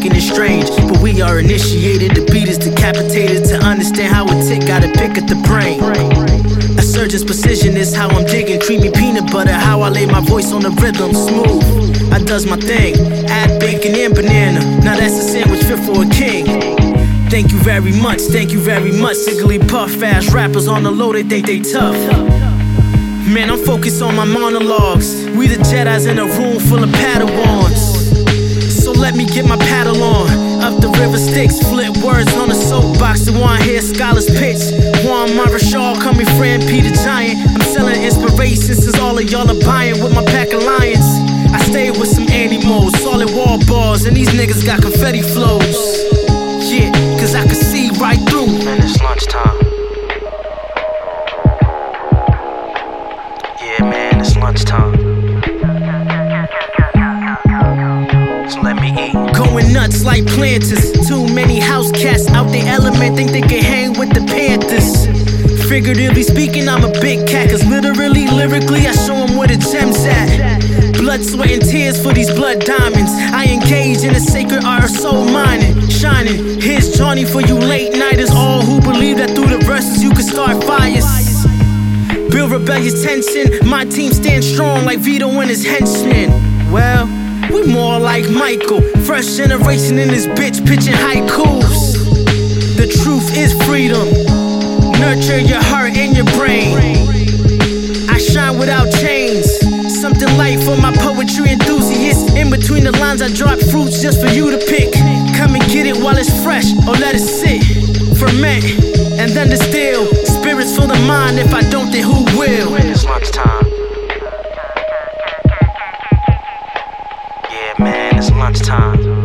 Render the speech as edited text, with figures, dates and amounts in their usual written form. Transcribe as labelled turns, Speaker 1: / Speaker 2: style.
Speaker 1: thinking is strange, but we are initiated. The beat is decapitated. To understand how it tick, gotta pick at the brain. A surgeon's precision is how I'm digging. Creamy peanut butter, how I lay my voice on the rhythm. Smooth, I does my thing. Add bacon and banana, now that's a sandwich fit for a king. Thank you very much, thank you very much. Sickly puff, fast rappers on the low, they think they tough. Man, I'm focused on my monologues. We the Jedis in a room full of Padawans. So let me get my paddle on. Up the river Styx, flip words on a soapbox. The one here, scholars pitch. Juan Marashall, call me friend Peter Giant. I'm selling inspiration since all of y'all are buying with my pack of lions. I stay with some animals, solid wall bars, and these niggas got confetti flows. Yeah, cause I can see right through. Man, it's lunchtime. Yeah, man, it's lunchtime. So let me eat. Going nuts like planters. Too many house cats out their element, think they can hang with the Panthers. Figuratively speaking, I'm a big cat, cause literally, lyrically, I show them where the gems at. Blood, sweat, and tears for these blood diamonds. I engage in the sacred art of soul mining, shining. Here's Johnny for you late nighters, all who believe that through the verses you can start fires. Build rebellious tension, my team stands strong like Vito and his henchmen. Well, we more like Michael, fresh generation in this bitch pitching haikus. The truth is freedom, nurture your heart and your brain. I shine without chains, something light for my poetry enthusiasts. In between the lines I drop fruits just for you to pick. Come and get it while it's fresh, or let it sit, ferment, and then distill. Spirits fill the mind, if I don't then who will? It's lunchtime. Yeah man, it's lunchtime.